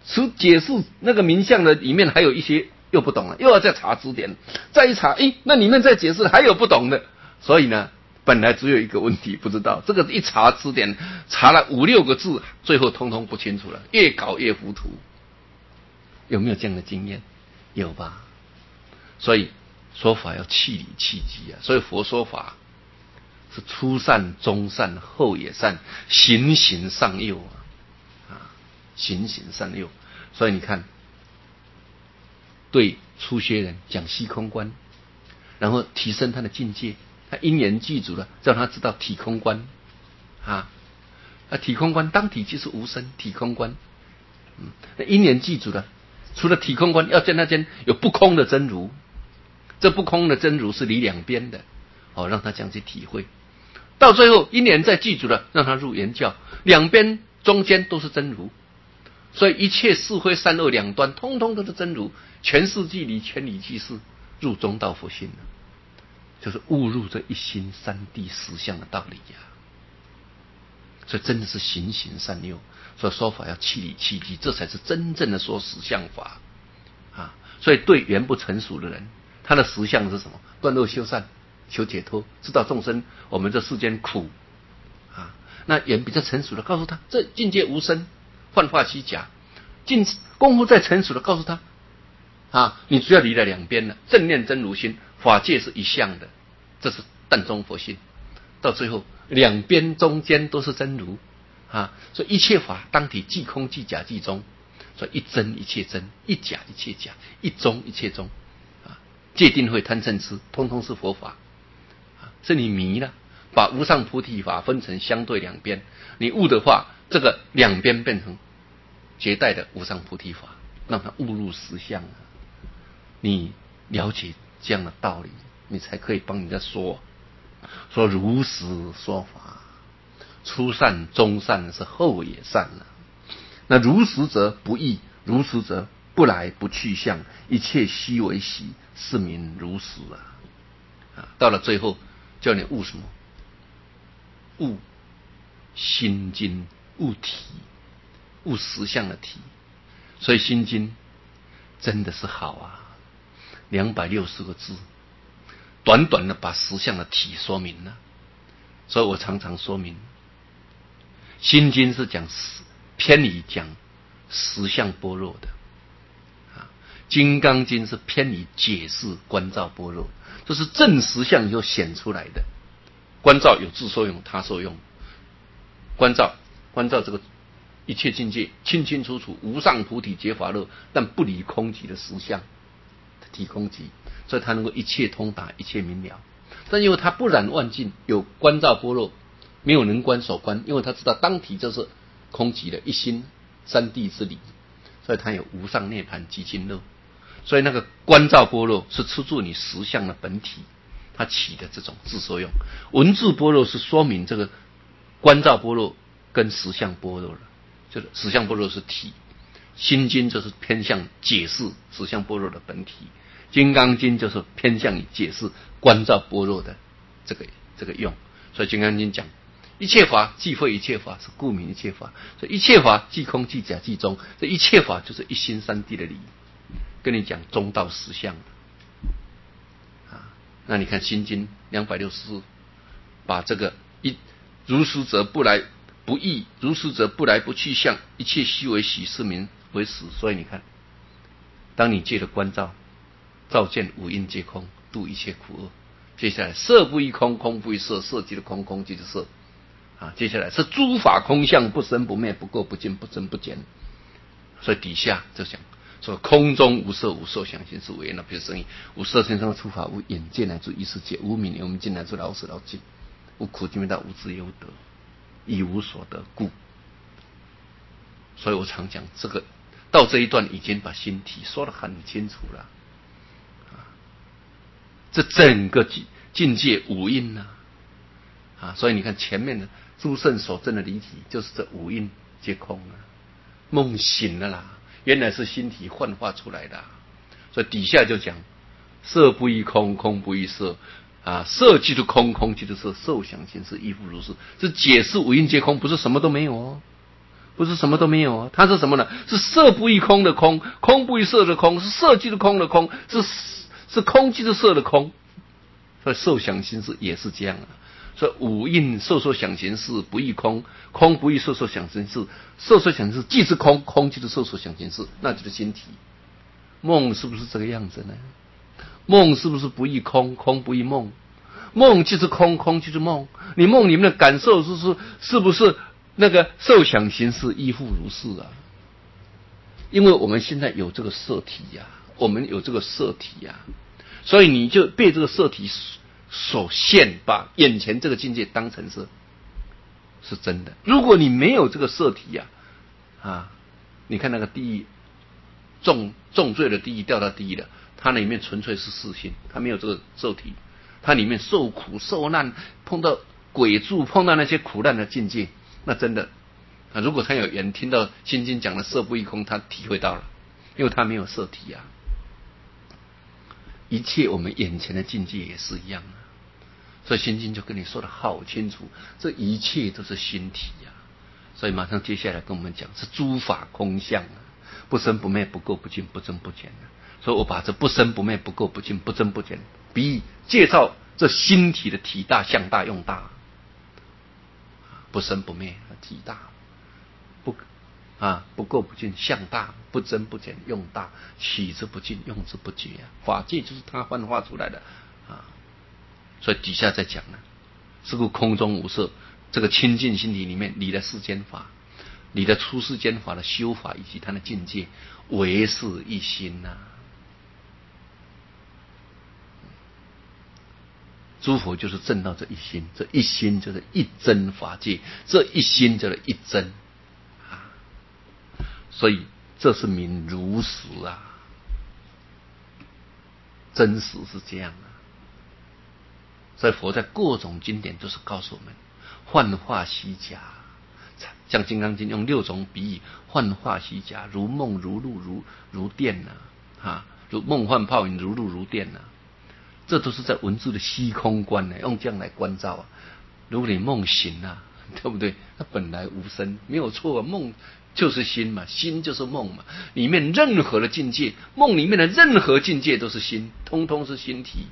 解释那个名相的里面还有一些又不懂了，又要再查字典，再一查，那里面再解释还有不懂的，所以呢，本来只有一个问题不知道，这个一查字典，查了5、6个字，最后通通不清楚了，越搞越糊涂。有没有这样的经验？有吧？所以说法要气理气机啊，所以佛说法是初善、中善、后也善，循循善诱循循善诱。所以你看，对初学人讲虚空观，然后提升他的境界，他因缘具足了，让他知道体空观体空观当体即是无生，体空观，那因缘具足了，除了体空观，要在那间有不空的真如，这不空的真如是离两边的，让他这样去体会。到最后因缘再具足了，让他入圆教，两边中间都是真如，所以一切是非善恶两端，通通都是真如，全是即离，全理即是，入中道佛性了，就是悟入这一心三谛实相的道理呀。所以真的是循循善诱，所以说法要气理气机，这才是真正的说实相法所以对缘不成熟的人，他的实相是什么？断恶修善，求解脱，知道众生我们这世间苦那缘比较成熟的告诉他，这境界无生，幻化虚假。功夫再成熟的告诉他你只要离了两边了，正念真如心，法界是一相的，这是淡中佛性。到最后两边中间都是真如所以一切法当体即空即假即中，所以一真一切真，一假一切假，一中一切中戒定慧贪嗔痴通通是佛法是你迷了，把无上菩提法分成相对两边，你悟的话，这个两边变成绝代的无上菩提法，让它悟入实相你了解这样的道理，你才可以帮人家说如实说法，初善中善是后也善那如实则不异，如实则不来不去相，一切悉为习，是名如实到了最后叫你悟什么？悟心经，悟体，悟实相的体。所以心经真的是好260个字，短短的把实相的体说明了。所以我常常说明，心经是讲偏离讲实相般若的金刚经是偏离解释观照般若，这是正实相以后显出来的。观照有自受用他受用，观照这个一切境界清清楚楚，无上菩提结法乐，但不离空寂的实相体空寂，所以他能够一切通达，一切明了。但因为他不染万境，有观照般若，没有能观所观，因为他知道当体就是空寂的一心三谛之理，所以他有无上涅槃极尽乐。所以那个观照般若是吃住你实相的本体，它起的这种自受用。文字般若是说明这个观照般若跟实相般若了，就是实相般若是体，心经就是偏向解释实相般若的本体，金刚经就是偏向于解释观照般若的这个用。所以金刚经讲一切法即非一切法，是故名一切法。所以一切法即空即假即中，这一切法就是一心三谛的理，跟你讲中道实相那你看心经264，把这个如实则不来不异，如实则不来不去相，一切悉为习，是名为实。所以你看，当你借着观照，照见五蕴皆空，度一切苦厄。接下来色不异空，空不异色，色即是空，空即是色接下来是诸法空相，不生不灭，不垢不净，不增不减。所以底下就讲说空中无色，无受想行识为业，那比如生意无色身上出法，无眼见乃至意识界，无名我们进乃至老死老尽，无苦尽灭道，无自由得，亦无所得故。所以我常讲这个到这一段已经把心体说得很清楚了这整个境界五蕴所以你看前面的诸圣所证的离体，就是这五蕴皆空梦醒了啦，原来是心体幻化出来的所以底下就讲色不异空，空不异色色即是空，空即是色，受想行识亦复如是。这解释五蕴皆空，不是什么都没有不是什么都没有啊，它是什么呢？是色不异空的空，空不异色的空，是色即是空的空，是空即是色的空。所以受想行识也是这样啊。所以五蕴受说想行识不异空，空不异受说想行识，受说想行识即是空，空即是受说想行识，那就是心体。梦是不是这个样子呢？梦是不是不异空，空不异梦？梦就是空，空就是梦。你梦里面的感受是不是那个受想行识亦复如是啊？因为我们现在有这个色体呀，我们有这个色体呀，所以你就被这个色体所限，把眼前这个境界当成是真的。如果你没有这个色体呀，你看那个地狱重罪的地狱掉到地狱了，它里面纯粹是世心，它没有这个受体，它里面受苦受难，碰到鬼柱，碰到那些苦难的境界，那真的如果他有缘听到心经讲的色不异空，他体会到了，因为他没有色体啊。一切我们眼前的境界也是一样的，所以心经就跟你说的好清楚，这一切都是心体啊。所以马上接下来跟我们讲是诸法空相啊，不生不灭，不垢不净，不增不减啊。所以我把这不生不灭，不垢不净，不增不减比喻介绍这心体的体大相大用大，不生不灭体大，不垢不净相大，不增不减用大，起之不尽用之不竭啊。法界就是它幻化出来的啊。所以底下在讲呢，是故空中无色，这个清净心体里面，你的世间法，你的出世间法的修法以及它的境界，唯是一心啊。诸佛就是证到这一心，这一心就是一真法界，这一心就是一真啊。所以这是名如实啊，真实是这样啊。所以佛在各种经典都是告诉我们，幻化虚假，像《金刚经》用6种比喻，幻化虚假，如梦如露如电如梦幻泡影，如露如电这都是在文字的虚空观用这样来关照啊。如果你梦醒对不对？它本来无生，没有错梦就是心嘛，心就是梦嘛。里面任何的境界，梦里面的任何境界都是心，通通是心体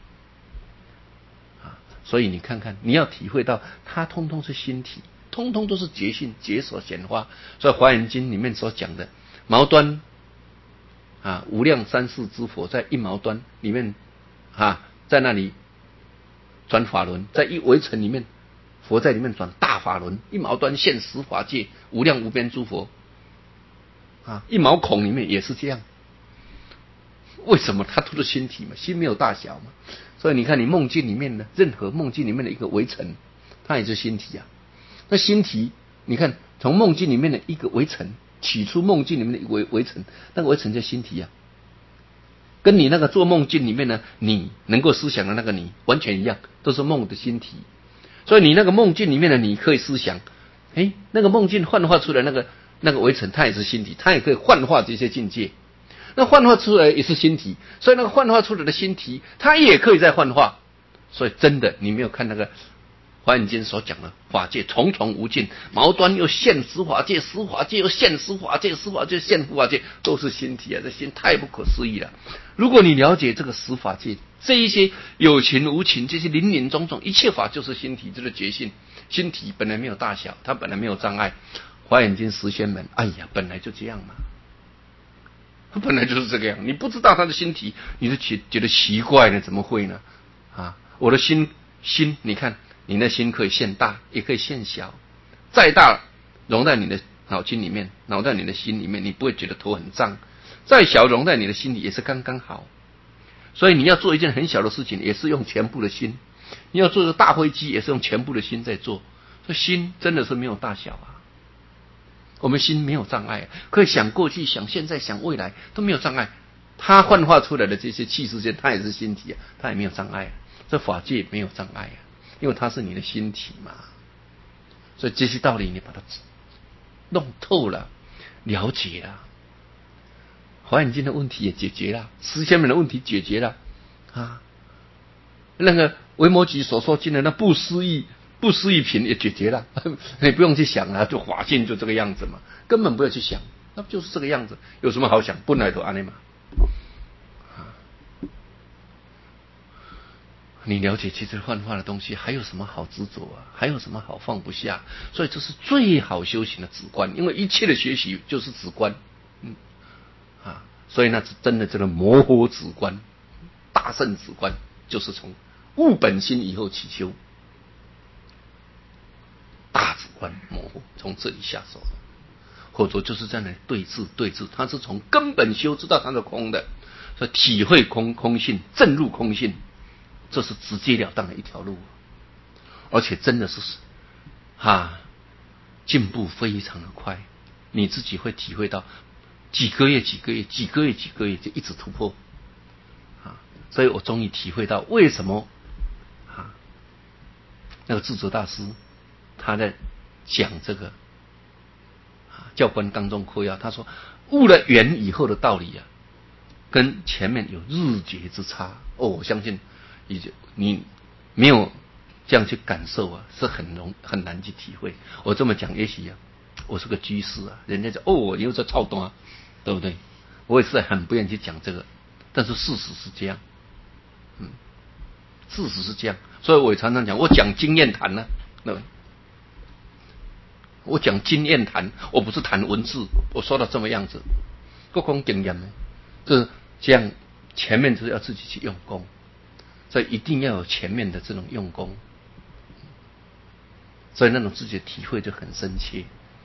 所以你看看，你要体会到它通通是心体，通通都是觉性觉所显化。所以《华严经》里面所讲的毛端无量三世之佛在一毛端里面在那里转法轮，在一围城里面，佛在里面转大法轮，一毛端现十法界，无量无边诸佛一毛孔里面也是这样。为什么？它都是心体嘛，心没有大小嘛。所以你看，你梦境里面的任何梦境里面的一个围城，它也是心体啊。那心体，你看从梦境里面的一个围城，起初梦境里面的一个围城，那个围城叫心体啊。跟你那个做梦境里面呢，你能够思想的那个你完全一样，都是梦的心体。所以你那个梦境里面的你可以思想，那个梦境幻化出来那个围城，它也是心体，它也可以幻化这些境界。那幻化出来也是心体，所以那个幻化出来的心体，它也可以再幻化。所以真的，你没有看那个华严经所讲的法界重重无尽，毛端又现十法界，十法界又现十法界，十法界现十法界，都是心体啊！这心太不可思议了。如果你了解这个十法界，这一些有情无情，这些林林总总，一切法就是心体，就是觉性。心体本来没有大小，它本来没有障碍。华严经十宣门，本来就这样嘛。它本来就是这个样，你不知道他的心体，你就觉得奇怪呢？怎么会呢？我的心，你看，你的心可以现大，也可以现小，再大融在你的脑筋里面，脑在你的心里面，你不会觉得头很胀；再小融在你的心里也是刚刚好。所以你要做一件很小的事情，也是用全部的心；你要做个大飞机，也是用全部的心在做。所以心真的是没有大小啊。我们心没有障碍，可以想过去、想现在、想未来都没有障碍。它幻化出来的这些气世间，它也是心体它也没有障碍这法界没有障碍因为它是你的心体嘛。所以这些道理你把它弄透了，了解了，华严经的问题也解决了，十千门的问题解决了那个维摩诘所说经的那不思议不思议品也解决了，你不用去想了，就法性就这个样子嘛，根本不要去想，那不就是这个样子，有什么好想？本来就安尼嘛。你了解其实幻化的东西，还有什么好执着啊？还有什么好放不下？所以这是最好修行的止观，因为一切的学习就是止观，所以那是真的这个模糊止观，大圣止观，就是从悟本心以后起修，大止观模糊，从这里下手，或者就是在那里对峙，他是从根本修知道它是空的，所以体会空性，证入空性。这是直截了当的一条路，而且真的是进步非常的快，你自己会体会到几个月就一直突破所以我终于体会到为什么那个智者大师他在讲这个教官当中括要，他说悟了缘以后的道理跟前面有日绝之差我相信你没有这样去感受是很难去体会。我这么讲，也许我是个居士人家讲我又在操动对不对？我也是很不愿意去讲这个，但是事实是这样，事实是这样，所以我也常常讲，我讲经验谈对不对？我讲经验谈，我不是谈文字，我说到这么样子，各讲经验就是这样，前面就是要自己去用功。所以一定要有前面的这种用功，所以那种自己的体会就很深切。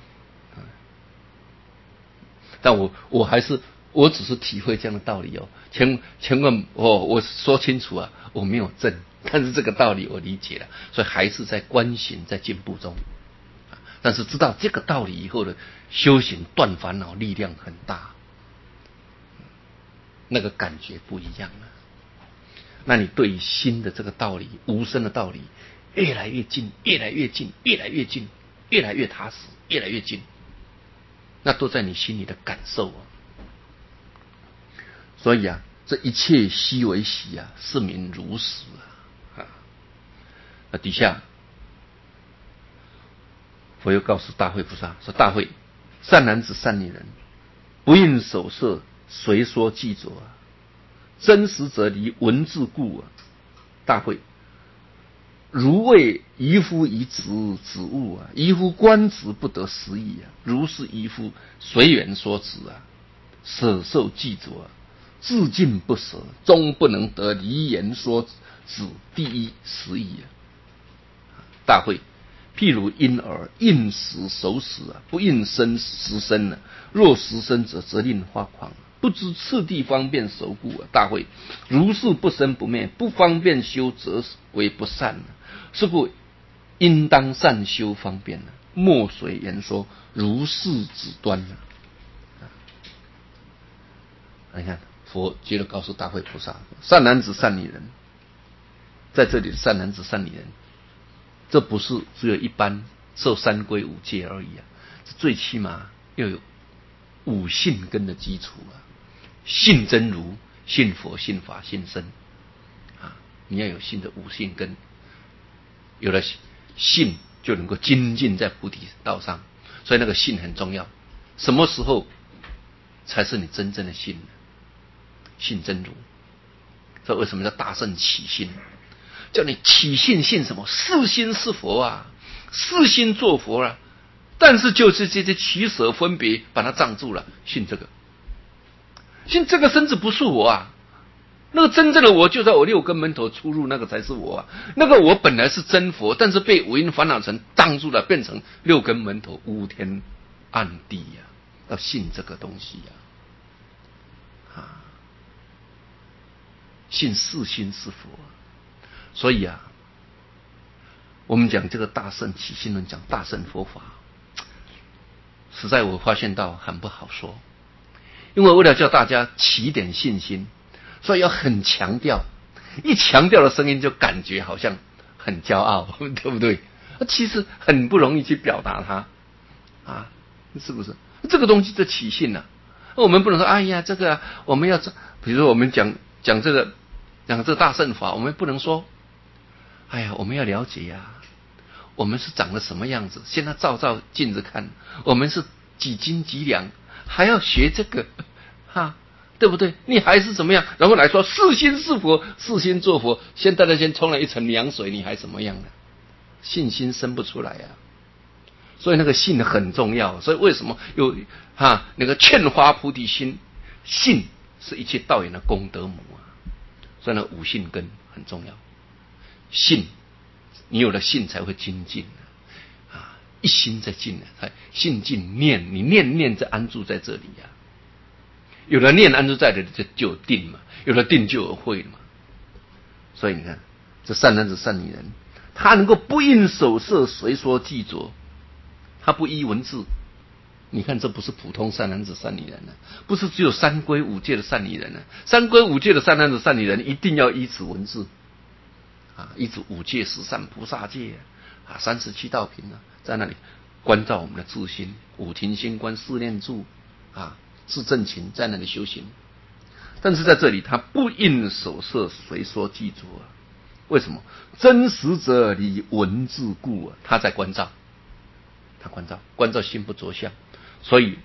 但我只是体会这样的道理千万我说清楚我没有证，但是这个道理我理解了，所以还是在观行，在进步中。但是知道这个道理以后的修行断烦恼力量很大，那个感觉不一样了。那你对于心的这个道理，无声的道理，越来越近，越来越近，越来越近，越来越踏实，越来越近，那都在你心里的感受所以这一切悉为喜是名如实那底下佛又告诉大慧菩萨说：大慧，善男子善女人，不应守舍，随说记着真实则离文字故大慧，如为愚夫以指物愚夫观止不得实义如是愚夫随缘说指舍受记着自尽不舍，终不能得离言说指第一实义大慧，譬如婴儿应时守时不应时生若时生者则令发狂，不知次第方便守故大慧，如是不生不灭，不方便修则为不善是故应当善修方便莫随言说，如是指端你看佛接着告诉大慧菩萨，善男子善女人，在这里的善男子善女人，这不是只有一般受三皈五戒而已最起码要有五信根的基础信真如，信佛，信法，信僧你要有信的五信根，有了信就能够精进在菩提道上，所以那个信很重要。什么时候才是你真正的信呢？信真如。这为什么叫大圣起信？叫你起信，信什么？是心是佛是心做佛但是就是这些取舍分别把它障住了，信这个，信这个身子不是我那个真正的我就在我六根门头出入，那个才是我那个我本来是真佛，但是被五阴烦恼尘挡住了，变成六根门头乌天暗地要信这个东西信是心是佛所以我们讲这个大圣起信论，讲大圣佛法，实在我发现到很不好说，因为为了叫大家起点信心，所以要很强调，一强调的声音就感觉好像很骄傲，对不对？其实很不容易去表达它是不是？这个东西就起信我们不能说哎呀这个我们要比如说我们讲这个大圣法，我们不能说哎呀我们要了解我们是长得什么样子？现在照镜子看，我们是几斤几两，还要学这个，对不对？你还是怎么样？然后来说是心是佛，是心做佛。现在先冲了一层凉水，你还怎么样呢？信心生不出来啊。所以那个信很重要。所以为什么有那个劝发菩提心？信是一切道源的功德母啊。所以那五信根很重要。信，你有了信才会精进一心在进才信进念，你念在安住在这里啊。有了念安住在这里，就有定嘛，有了定就有慧了嘛。所以你看，这善男子善女人，他能够不应手色随说记着，他不依文字。你看，这不是普通善男子善女人不是只有三归五戒的善女人三归五戒的善男子善女人一定要依此文字依此五戒十善菩萨戒37道品在那里关照我们的自心，五停心观四念住是正勤在那里修行。但是在这里他不应手色随说记着为什么？真实者离文字故他在关照，他关照心不着相。所以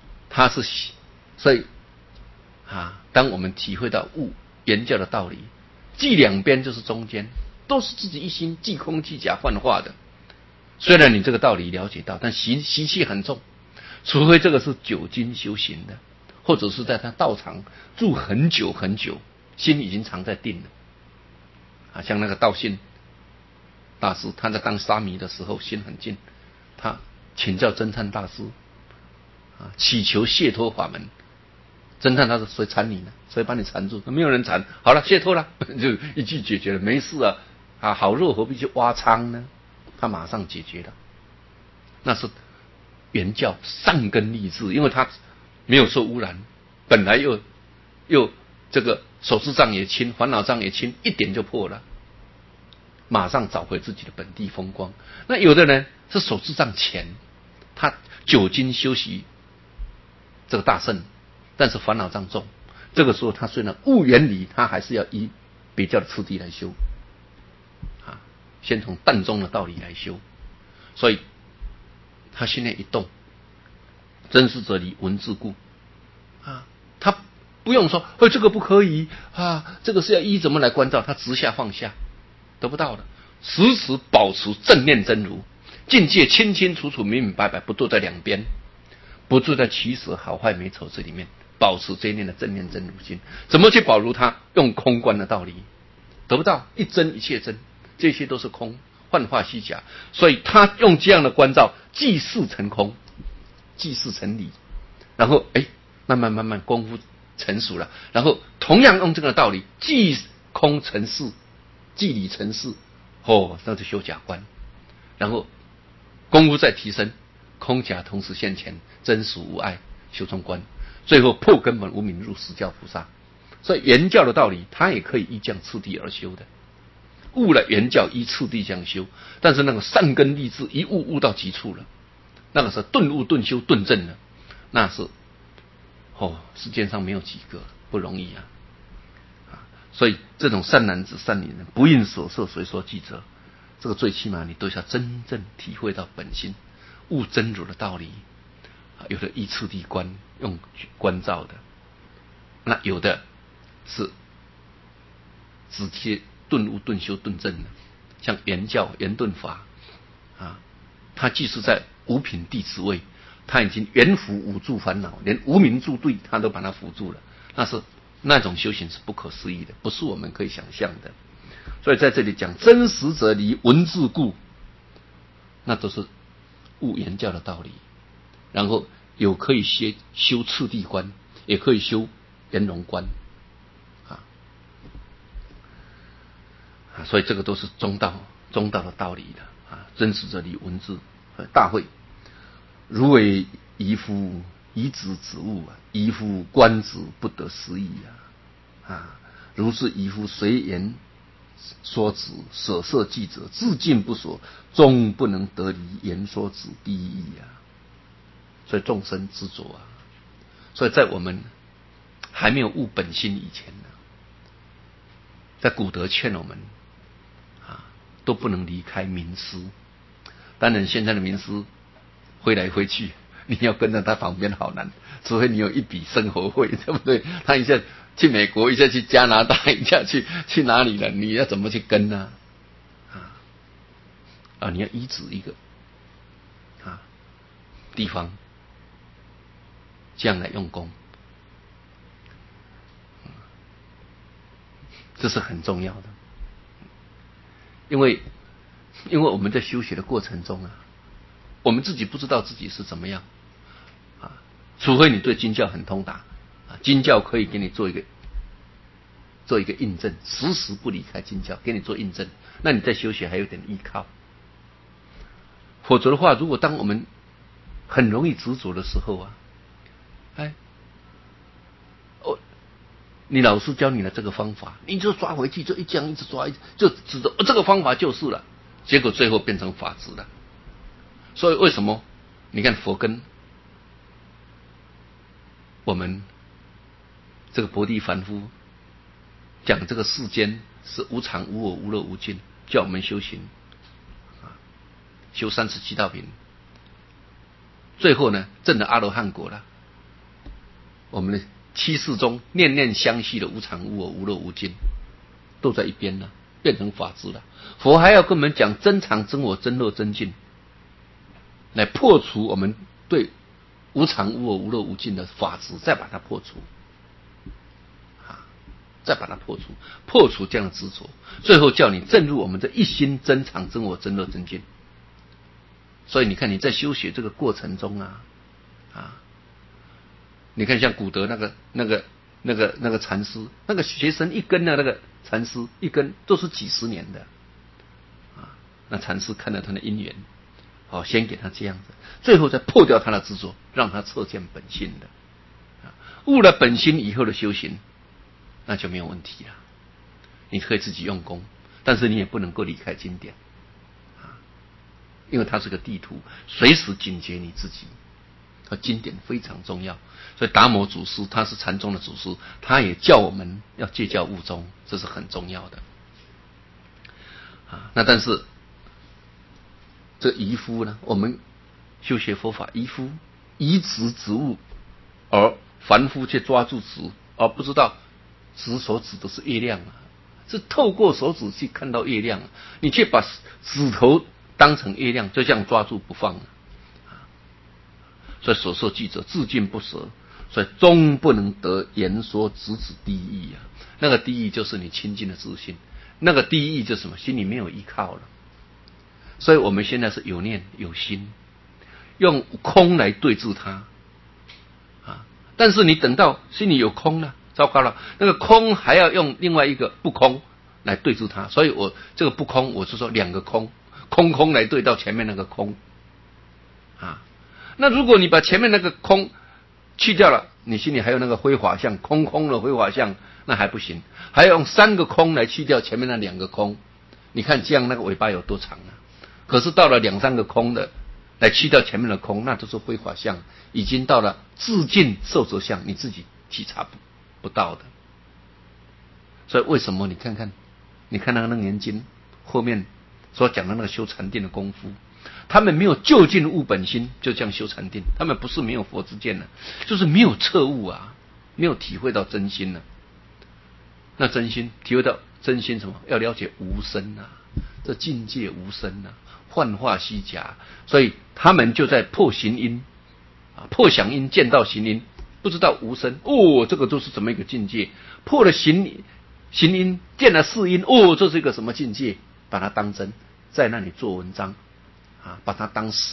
当我们体会到悟圆教的道理，即两边就是中间，都是自己一心，即空即假幻化的。虽然你这个道理了解到，但习气很重，除非这个是久经修行的，或者是在他道场住很久很久，心已经常在定了像那个道信大师，他在当沙弥的时候心很静，他请教侦探大师祈求解脱法门。侦探他说谁缠你呢？谁把你缠住？没有人缠，好了，解脱了，就一句解决了，没事好肉何必去挖仓呢？他马上解决了。那是原教善根立志，因为他没有受污染，本来又这个手势障也轻，烦恼障也轻，一点就破了，马上找回自己的本地风光。那有的人是手势障浅，他久经修习这个大圣，但是烦恼障重，这个时候他虽然悟原理，他还是要依别教的次第来修先从淡中的道理来修。所以他心念一动，真实者离文字故他不用说这个不可以这个是要依怎么来关照，他直下放下，得不到的，时时保持正念真如，境界清清楚楚明明白白，不坐在两边，不住在取舍好坏美丑这里面，保持这一念的正念真如心。怎么去保如它？用空观的道理，得不到一真一切真，这些都是空，幻化虚假。所以他用这样的关照，即事成空，即事成理，然后慢慢功夫成熟了，然后同样用这个道理，即空成事，即理成事，那就修假观，然后功夫再提升，空假同时现前，真实无碍，修中观，最后破根本无明入实教菩萨。所以原教的道理，它也可以依这样次第而修的。悟了原教依次第这样修，但是那个善根立志一悟到极处了，那个是顿悟顿修顿证了，那是世界上没有几个，不容易所以这种善男子善女人，不应所受随说记着，这个最起码你都要真正体会到本心，悟真如的道理。有的依次第观，用观照的，那有的是直接顿悟顿修顿证的，像圆教圆顿法他即使在五品弟子位，他已经圆伏五住烦恼，连无明住对他都把它扶住了，那种修行是不可思议的，不是我们可以想象的。所以在这里讲真实者离文字故，那都是悟圆教的道理。然后有可以修次第观，也可以修圆融观所以这个都是中道的道理的真实者离文字。大会如为夷夫以子子物夷夫观子不得思议如是夷夫随言说子舍色记者，自尽不所，终不能得离言说子第一义所以众生执着所以在我们还没有悟本心以前在古德劝我们都不能离开名师当然现在的名师飞来飞去，你要跟在他旁边好难，除非你有一笔生活费，对不对？他一下去美国，一下去加拿大，一下去哪里了？你要怎么去跟呢？你要移植一个地方，这样来用功，这是很重要的。因为我们在修学的过程中我们自己不知道自己是怎么样除非你对经教很通达经教可以给你做一个印证，时时不离开经教，给你做印证，那你在修学还有点依靠。否则的话，如果当我们很容易执着的时候你老师教你的这个方法，你就抓回去，就一直抓，就指着这个方法就是了，结果最后变成法执了。所以为什么你看佛跟我们这个薄地凡夫讲这个世间是无常无我无乐无尽，叫我们修行修37道品，最后呢证了阿罗汉果了。我们的七世中念念相续的无常无我无乐无尽都在一边了，变成法执了。佛还要跟我们讲真常真我真乐真净，来破除我们对无常无我无乐无尽的法执，再把它破除再把它破除这样的执着，最后叫你证入我们这一心真常真我真乐真净。所以你看你在修学这个过程中你看像古德那个禅师，那个学生一根那个禅师一根都是几十年的那禅师看到他的因缘先给他这样子，最后再破掉他的执着，让他彻见本心的悟了本心以后的修行，那就没有问题了。你可以自己用功，但是你也不能够离开经典因为它是个地图，随时警觉你自己。经典非常重要，所以达摩祖师他是禅宗的祖师，他也叫我们要戒教悟宗，这是很重要的那但是这愚夫呢，我们修学佛法，愚夫移植植物，而凡夫却抓住植，而不知道植所指的是月亮是透过手指去看到月亮你却把指头当成月亮，就这样抓住不放所以所受记者自尽不舍，所以终不能得言说直指第一那个第一就是你亲近的自信，那个第一就是什么？心里没有依靠了。所以我们现在是有念有心，用空来对治它但是你等到心里有空了，糟糕了，那个空还要用另外一个不空来对治它。所以我这个不空，我是说两个空，空来对到前面那个空那如果你把前面那个空去掉了，你心里还有那个辉华相，空的辉华相，那还不行，还要用3个空来去掉前面那2个空。你看这样那个尾巴有多长可是到了2、3个空的来去掉前面的空，那都是辉华相，已经到了自尽受者相，你自己体察不到的。所以为什么你看那个楞严经后面所讲的那个修禅定的功夫，他们没有就近悟本心，就这样修禅定。他们不是没有佛之见就是没有彻悟没有体会到真心那真心体会到真心什么？要了解无生这境界无生幻化虚假。所以他们就在破行因破想因见到行因，不知道无生这个都是怎么一个境界？破了行因见了事因这是一个什么境界？把它当真，在那里做文章把它当实，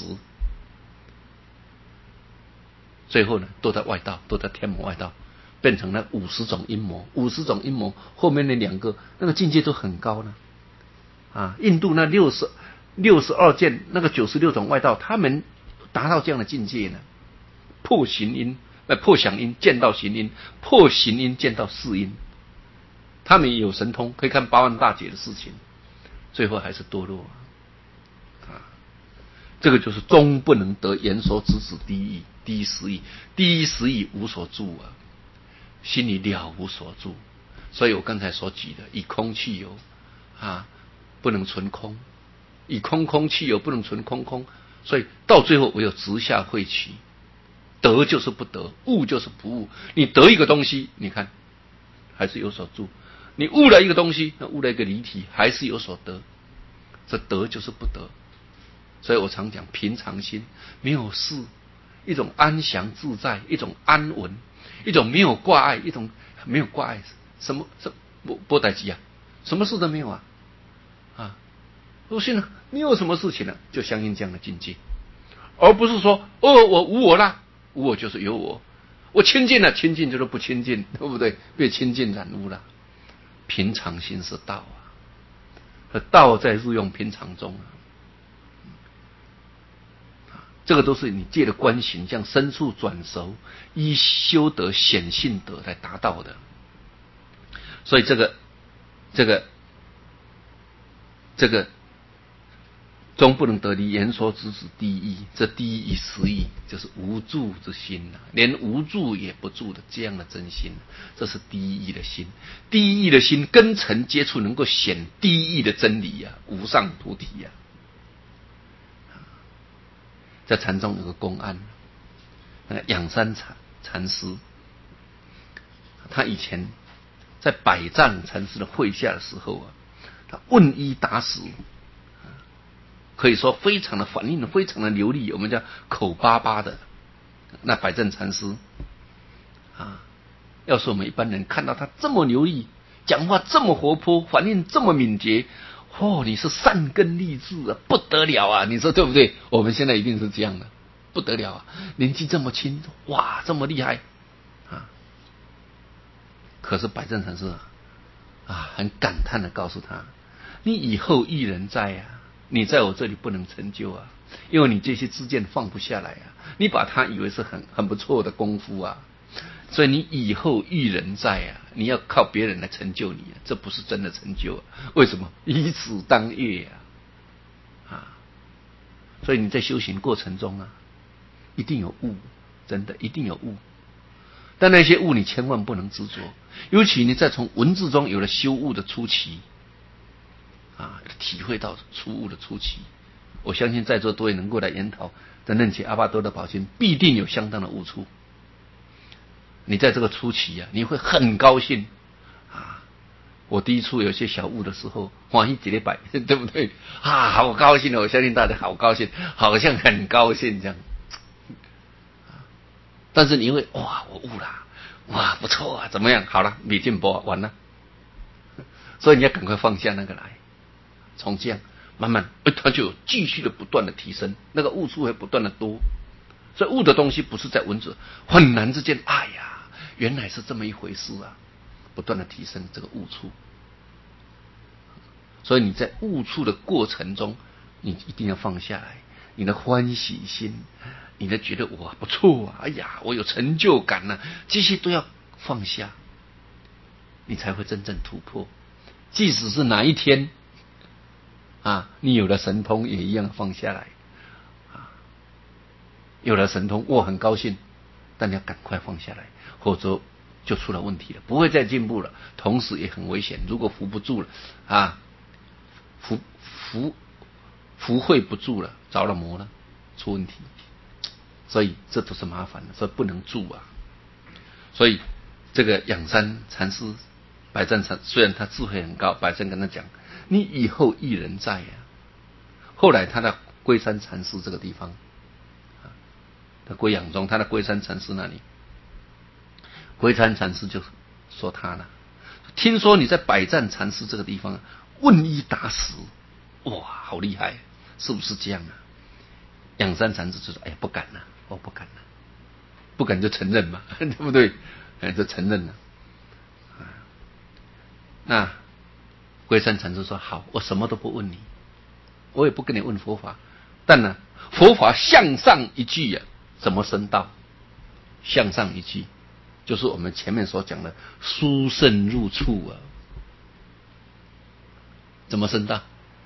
最后呢都在外道，都在天魔外道，变成了50种阴谋。50种阴谋后面那2个那个境界都很高印度那62件那个96种外道，他们达到这样的境界呢，破行因破想因见到行因，破行因见到事因，他们也有神通，可以看8万大劫的事情，最后还是堕落这个就是终不能得言说直指第一实义，第一实义无所住心里了无所住。所以我刚才所举的以空去有不能存空以空空去有，不能存空空，所以到最后唯有直下会起，得就是不得，悟就是不悟。你得一个东西，你看还是有所住；你悟了一个东西，那悟了一个离体，还是有所得。这得就是不得。所以我常讲平常心，没有事，一种安详自在，一种安稳，一种没有挂碍，一种没有挂碍，什么不代志啊，什么事都没有啊。不信了，你有什么事情呢？就相信这样的境界，而不是说我无我啦，无我就是有我，我亲近了，亲近就是不亲近，对不对？被亲近染污了。平常心是道啊，道在日用平常中啊。这个都是你借着观行，这样深处转熟，依修德显性德来达到的。所以这个终不能得离言说之子第一，这第一实义就是无住之心啊，连无住也不住的这样的真心，这是第一义的心。第一义的心根尘接触，能够显第一义的真理啊，无上菩提啊。在禅宗有个公案，那个仰山禅师，他以前在百丈禅师的会下的时候啊，他问一答十。可以说非常的反应的非常的流利，我们叫口巴巴的。那百丈禅师啊，要是我们一般人看到他这么流利，讲话这么活泼，反应这么敏捷，你是善根立志啊，不得了啊！你说对不对？我们现在一定是这样的，不得了啊！年纪这么轻，哇，这么厉害啊！可是百丈禅师很感叹的告诉他：你以后一人在啊。你在我这里不能成就啊，因为你这些知见放不下来啊，你把它以为是很不错的功夫啊，所以你以后遇人在啊，你要靠别人来成就你啊，这不是真的成就啊。为什么？以此当乐啊！所以你在修行过程中啊，一定有悟，真的一定有悟。但那些悟你千万不能执着，尤其你在从文字中有了修悟的初期。体会到初悟的初期，我相信在座多位能够来研讨真正起阿巴多的宝训，必定有相当的悟处。你在这个初期啊，你会很高兴啊！我第一处有些小悟的时候，欢喜几礼拜，对不对啊？好高兴哦！我相信大家好高兴，好像很高兴这样。但是你会我悟了，哇，不错啊，怎么样？好了，没进步完了，所以你要赶快放下那个来。从这样慢慢，它就有继续的不断的提升，那个悟处会不断的多。所以悟的东西不是在文字，很难之间，哎呀，原来是这么一回事啊！不断的提升这个悟处。所以你在悟处的过程中，你一定要放下来，你的欢喜心，你的觉得哇不错啊，哎呀，我有成就感啊，这些都要放下，你才会真正突破。即使是哪一天你有了神通也一样放下来有了神通，我很高兴，但你要赶快放下来，否则就出了问题了，不会再进步了，同时也很危险。如果扶不住了扶会不住了，着了魔了，出问题。所以这都是麻烦的，所以不能住啊。所以这个仰山禅师，百丈禅虽然他智慧很高，百丈跟他讲，你以后一人在啊。后来他在龟山禅师这个地方，在龟养中，他的龟山禅师那里，龟山禅师就说他了，听说你在百丈禅师这个地方问一答十，哇，好厉害，是不是这样啊？仰山禅师就说：“哎呀，不敢了，我不敢了，不敢就承认嘛，对不对？就承认了。”那龟山禅师说：“好，我什么都不问你，我也不跟你问佛法，但呢，佛法向上一句怎么升道？向上一句，就是我们前面所讲的殊胜入处啊。怎么升道？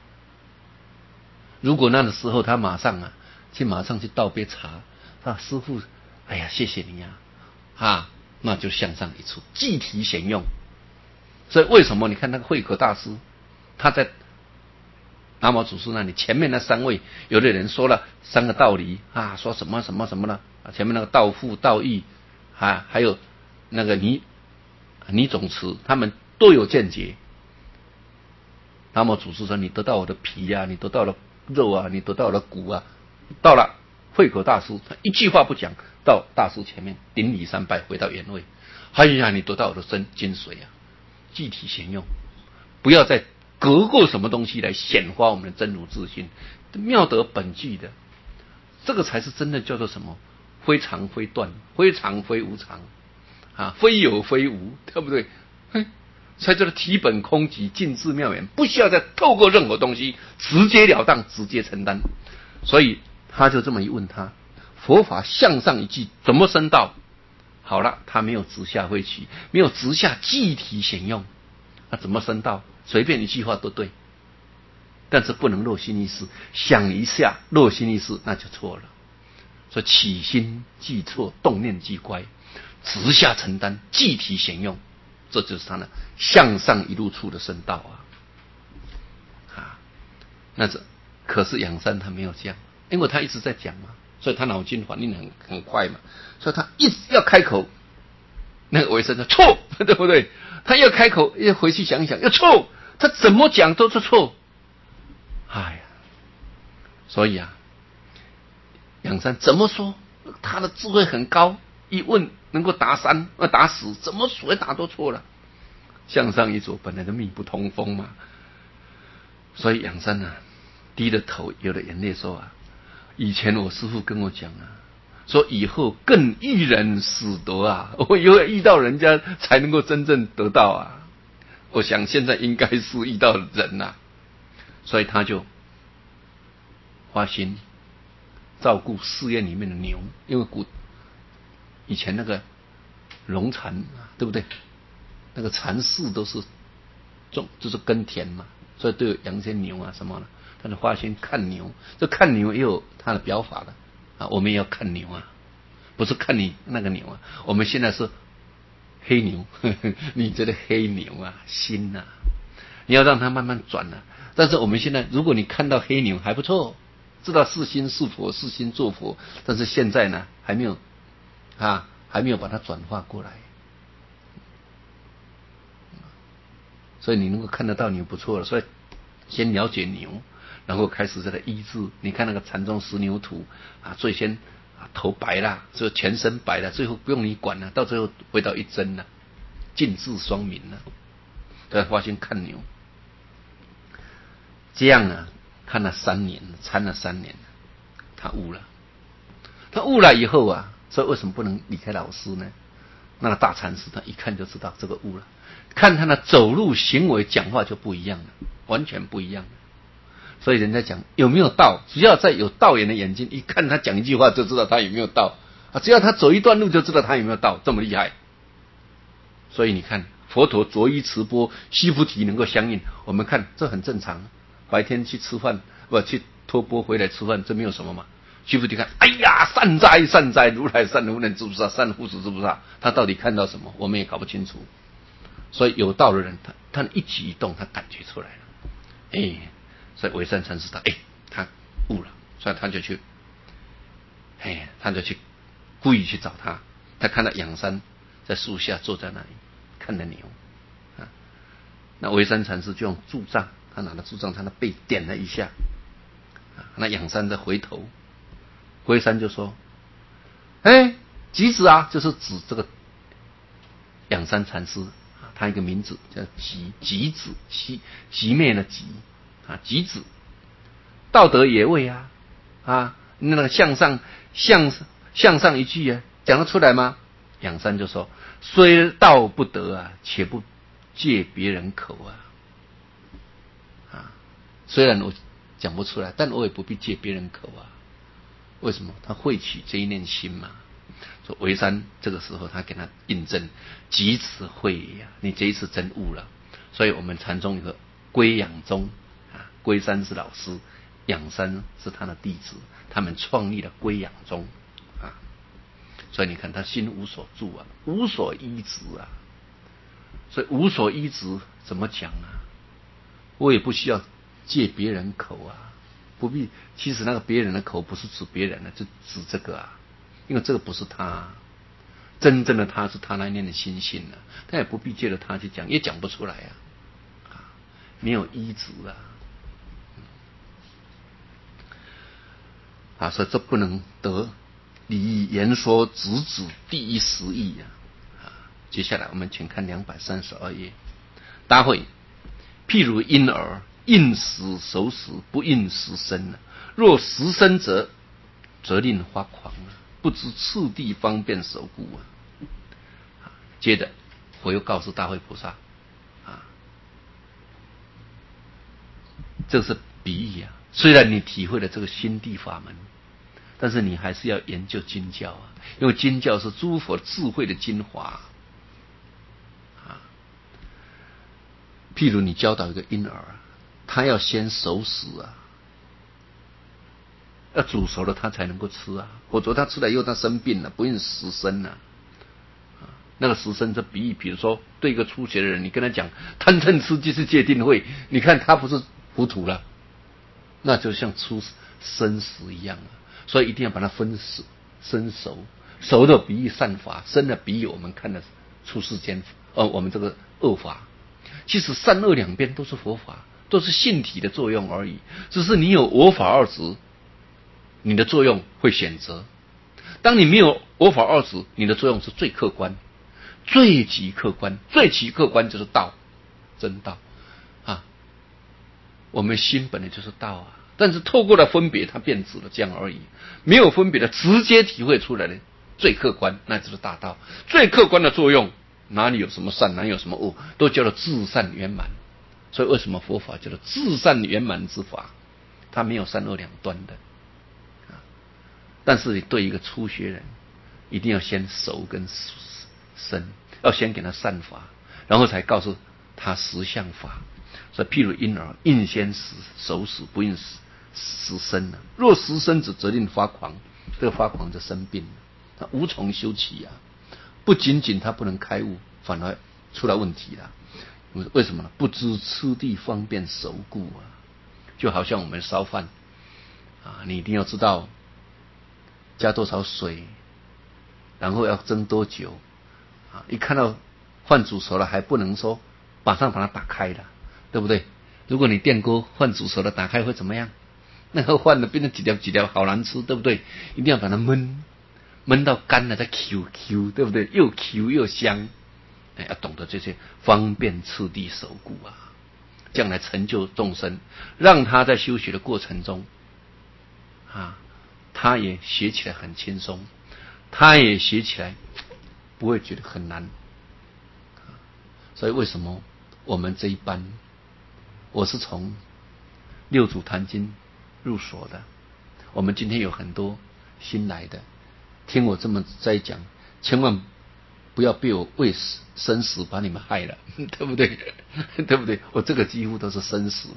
如果那个时候他马上去倒杯茶，师父，哎呀，谢谢你那就向上一处，具体显用。所以为什么你看那个慧可大师，他在南无祖师那里前面那三位，有的人说了三个道理啊，说什么什么什么呢？前面那个道父、道义啊，还有那个倪总持，他们都有见解。南无祖师说：“你得到我的皮啊，你得到了肉啊，你得到了骨啊。”到了慧可大师，他一句话不讲，到大师前面顶礼3拜，回到原位。哎呀，你得到我的精髓啊，具体显用，不要再隔过什么东西来显发我们的真如自信，妙得本具的，这个才是真的叫做什么？非常非断，非常非无常啊，非有非无，对不对？才叫做体本空寂，尽至妙远，不需要再透过任何东西，直截了当，直接承担。所以他就这么一问他，佛法向上一句怎么升道？好了，他没有直下慧取，没有直下具体显用，那怎么升道？随便一句话都对，但是不能落心意识，想一下落心意识那就错了。所以起心即错，动念即乖，直下承担，具体显用，这就是他的向上一路处的升道啊！那这可是杨三他没有这样，因为他一直在讲嘛，所以他脑筋反应很快嘛，所以他一直要开口，那个维生就错，对不对？他要开口，要回去想一想，要错，他怎么讲都是错。哎呀，所以啊，杨三怎么说？他的智慧很高，一问能够答3，答10，怎么回答都错了。向上一走，本来就密不通风嘛。所以杨三啊，低着头，有了眼泪说啊，以前我师父跟我讲啊，说以后更遇人使得啊，我以后遇到人家才能够真正得到啊。我想现在应该是遇到人啊，所以他就花心照顾寺院里面的牛，因为以前那个农禅对不对？那个禅寺都是就是耕田嘛，所以都有养些牛啊什么的。他就花心看牛，这看牛也有他的表法的啊。我们也要看牛啊，不是看你那个牛啊。我们现在是黑牛，你这个黑牛啊，心啊，你要让它慢慢转啊。但是我们现在，如果你看到黑牛还不错，知道是心是佛，是心做佛，但是现在呢，还没有把它转化过来。所以你能够看得到牛不错了，所以先了解牛，然后开始在它医治。你看那个禅宗石牛图啊，最先头白啦，就全身白了，最后不用你管了，到最后回到一真了，尽智双明了。再发现看牛，这样啊，看了3年，参了3年，他悟了。他悟了以后啊，所以为什么不能离开老师呢？那个大禅师他一看就知道这个悟了，看他的走路行为讲话就不一样了，完全不一样了。所以人家讲有没有道，只要在有道眼的眼睛一看他讲一句话就知道他有没有道啊，只要他走一段路就知道他有没有道，这么厉害。所以你看佛陀着衣持钵须菩提能够相应，我们看这很正常，白天去吃饭去托钵回来吃饭，这没有什么嘛。须菩提看，哎呀，善哉善哉，如来善无能知不知道，善护持知不知道？他到底看到什么？我们也搞不清楚。所以有道的人，他一举一动，他感觉出来了。所以唯善禅师他悟了，所以他就去故意去找他。他看到杨三在树下坐在那里看着牛啊，那唯善禅师就用柱杖，他拿了柱杖，他的背点了一下那杨三再回头。龟山就说：“吉子啊，就是指这个仰山禅师啊，他一个名字叫吉子，吉妹的吉啊，吉子，道德也位那个向上一句讲得出来吗？”仰山就说：“虽道不得且不借别人口虽然我讲不出来，但我也不必借别人口为什么？他会取这一念心嘛。说唯山这个时候他给他印证，即此会你这一次真悟了。所以我们禅宗有个归养宗龟山是老师，仰山是他的弟子，他们创立了归养宗所以你看他心无所住无所依止所以无所依止怎么讲我也不需要借别人口啊，不必。其实那个别人的口不是指别人的，就指这个啊，因为这个不是他，真正的他是他那念的心性啊，他也不必借着他去讲，也讲不出来啊，没有依止啊，所以这不能得理言说直指第一实义啊。接下来我们请看232页，答会：譬如婴儿，应时守时，不应时生若时生者，责令发狂不知次第方便守故接着佛又告诉大会菩萨这是比喻虽然你体会了这个心地法门，但是你还是要研究经教因为经教是诸佛智慧的精华譬如你教导一个婴儿，他要先熟食要煮熟了他才能够吃否则他吃了以后他生病了，不应时生那个时生这比喻，比如说对一个初学的人，你跟他讲贪嗔痴即是戒定慧，你看他不是糊涂了，那就像出生时一样所以一定要把它分生熟，熟的比喻善法，生的比喻我们看的出世间我们这个恶法。其实善恶两边都是佛法，都是性体的作用而已，只是你有我法二执，你的作用会选择；当你没有我法二执，你的作用是最客观、最极客观。最极客观就是道，真道我们心本来就是道但是透过了分别，它变质了，这样而已。没有分别的，直接体会出来的最客观，那就是大道。最客观的作用，哪里有什么善，哪里有什么恶，都叫做至善圆满。所以为什么佛法叫做至善圆满之法？它没有善恶两端的但是你对一个初学人，一定要先熟跟生，要先给他善法，然后才告诉他实相法。所以譬如婴儿，应先熟食，不应时生若时生者，责令发狂，这个发狂就生病了，他无从修起不仅仅他不能开悟，反而出了问题了。为什么呢？不知次第方便守故就好像我们烧饭你一定要知道加多少水，然后要蒸多久一看到饭煮熟了，还不能说马上把它打开了，对不对？如果你电锅饭煮熟了打开会怎么样？那个饭变成几条几条，好难吃，对不对？一定要把它焖到干了再 QQ， 对不对？又 Q 又香要懂得这些方便次第守故将来成就众生，让他在修学的过程中他也学起来很轻松，他也学起来不会觉得很难所以为什么我们这一班，我是从六祖坛经入所的，我们今天有很多新来的，听我这么在讲，千万不要被我为生死把你们害了，对不对？对不对？我这个几乎都是生死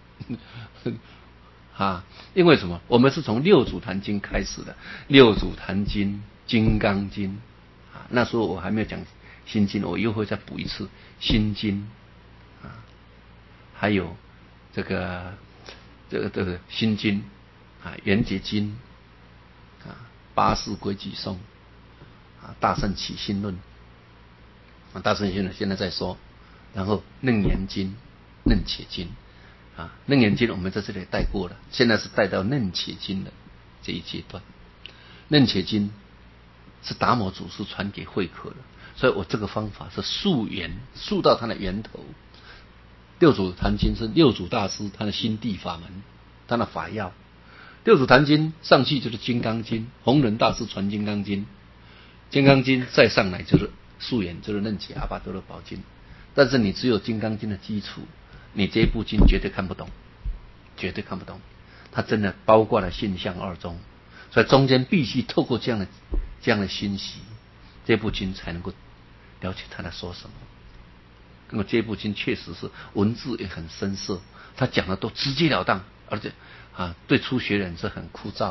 因为什么？我们是从六祖坛经开始的，六祖坛经、金刚经那时候我还没有讲心经，我又会再补一次心经还有这个心经圆觉经八识规矩颂大乘起心论大乘起心论现在在说，然后楞严经、楞伽经楞严经我们在这里带过了，现在是带到楞伽经的这一阶段。楞伽经是达摩祖师传给慧可的，所以我这个方法是溯源，溯到它的源头。六祖坛经是六祖大师他的心地法门，他的法要。六祖坛经上去就是金刚经，弘忍大师传金刚经，金刚经再上来就是溯源，就是楞伽阿跋多罗宝经。但是你只有金刚经的基础，你这部经绝对看不懂，绝对看不懂。它真的包括了性相二宗，所以中间必须透过这样的信息，这部经才能够了解他在说什么。因为这部经确实是文字也很深涩，他讲的都直截了当，而且对初学人是很枯燥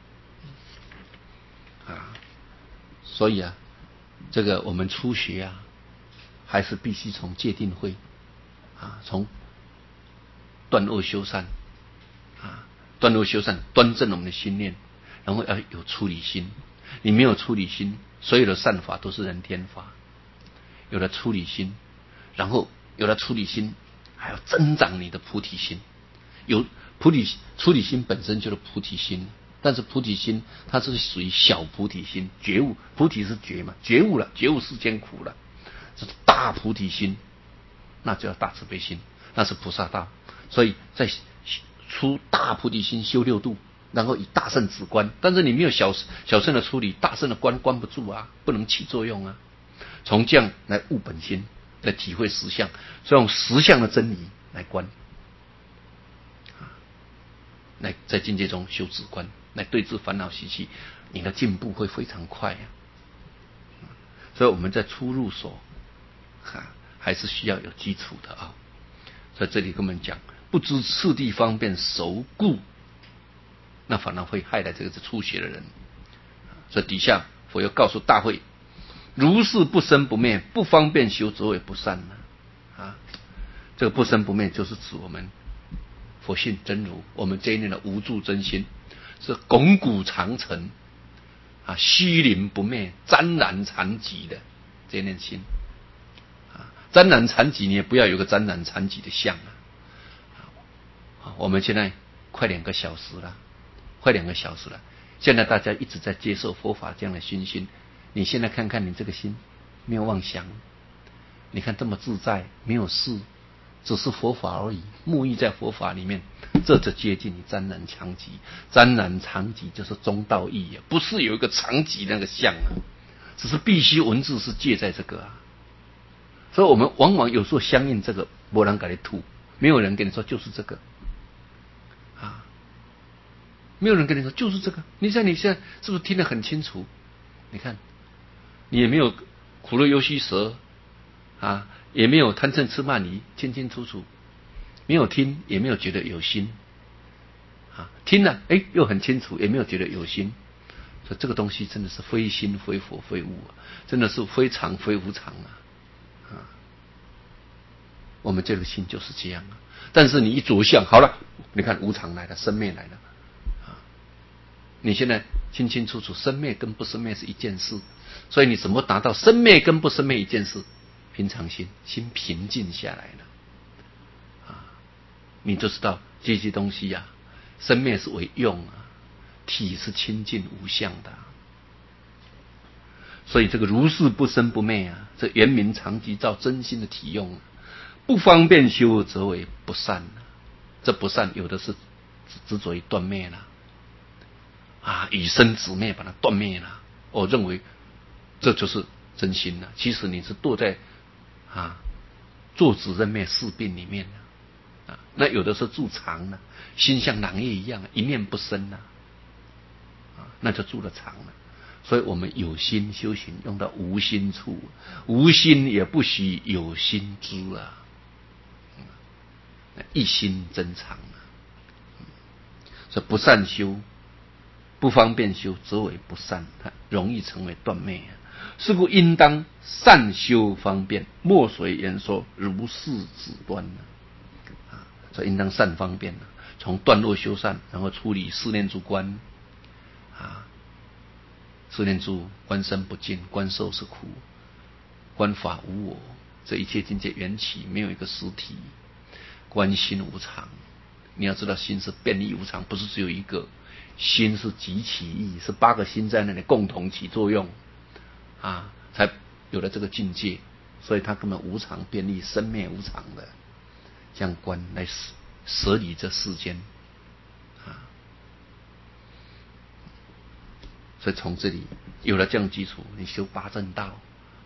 的所以这个我们初学还是必须从戒定慧从断恶修善啊，断恶修善，端正我们的心念，然后要有出离心。你没有出离心，所有的善法都是人天法。有了出离心，然后有了出离心，还要增长你的菩提心。有出离心本身就是菩提心，但是菩提心它是属于小菩提心，觉悟。菩提是觉嘛，觉悟了，觉悟世间苦了。这是大菩提心，那就叫大慈悲心，那是菩萨道。所以在出大菩提心修六度，然后以大圣止观。但是你没有小圣的出离，大圣的观关不住啊，不能起作用啊。从这样来悟本心，来体会实相，所以用实相的真理来观，来在境界中修止观，来对治烦恼习气，你的进步会非常快啊。所以我们在出入所还是需要有基础的啊。所以这里跟我们讲，不知次第方便熟故，那反而会害了这个初学的人。所以底下佛又告诉大会，如是不生不灭，不方便修，则为不善啊。这个不生不灭就是指我们佛性真如，我们这一念的无住真心，是巩固长成啊，虚灵不灭，沾染残疾的这一念心啊。沾染残疾，你也不要有个沾染残疾的相啊。我们现在快2个小时了，现在大家一直在接受佛法这样的熏心。你现在看看你这个心，没有妄想，你看这么自在，没有事，只是佛法而已，沐浴在佛法里面，这就接近你沾染常寂。沾染常寂就是中道义啊，不是有一个常寂那个相啊，只是必须文字是借在这个啊。所以我们往往有时候相应这个，没人给你吐，没有人跟你说就是这个啊，没有人跟你说就是这个。你现在是不是听得很清楚？你看。你也没有苦乐忧须舌啊，也没有贪嗔痴慢疑，清清楚楚，没有听，也没有觉得有心啊，听了又很清楚，也没有觉得有心。所以这个东西真的是非心非佛非物啊，真的是非常非无常啊。我们这个心就是这样啊。但是你一着相好了，你看无常来了，生灭来了啊，你现在清清楚楚，生灭跟不生灭是一件事。所以你怎么达到生灭跟不生灭一件事？平常心，心平静下来了啊，你就知道这些东西啊，生灭是为用啊，体是清净无相的啊。所以这个如是不生不灭啊，这圆明常寂照真心的体用啊，不方便修则为不善啊。这不善有的是执着于断灭了啊，以生止灭把它断灭了。我认为这就是真心了。其实你是堕在坐止认灭四病里面啊。那有的是住常了，心像狼叶一样，一念不生啊，那就住了常了。所以我们有心修行用到无心处，无心也不许有心知啊，一心真常啊。所以不善修，不方便修，则为不善，它容易成为断灭啊。是故应当善修方便，莫随言说，如是止断啊。所以应当善方便啊，从断恶修善，然后处理四念住观啊。四念住观身不净，观受是苦，观法无我，这一切境界缘起没有一个实体，观心无常。你要知道心是变异无常，不是只有一个，心是集起义，是8个心在那里共同起作用啊，才有了这个境界。所以它根本无常变异，生灭无常的，这样观来舍离这世间啊。所以从这里有了这样基础，你修八正道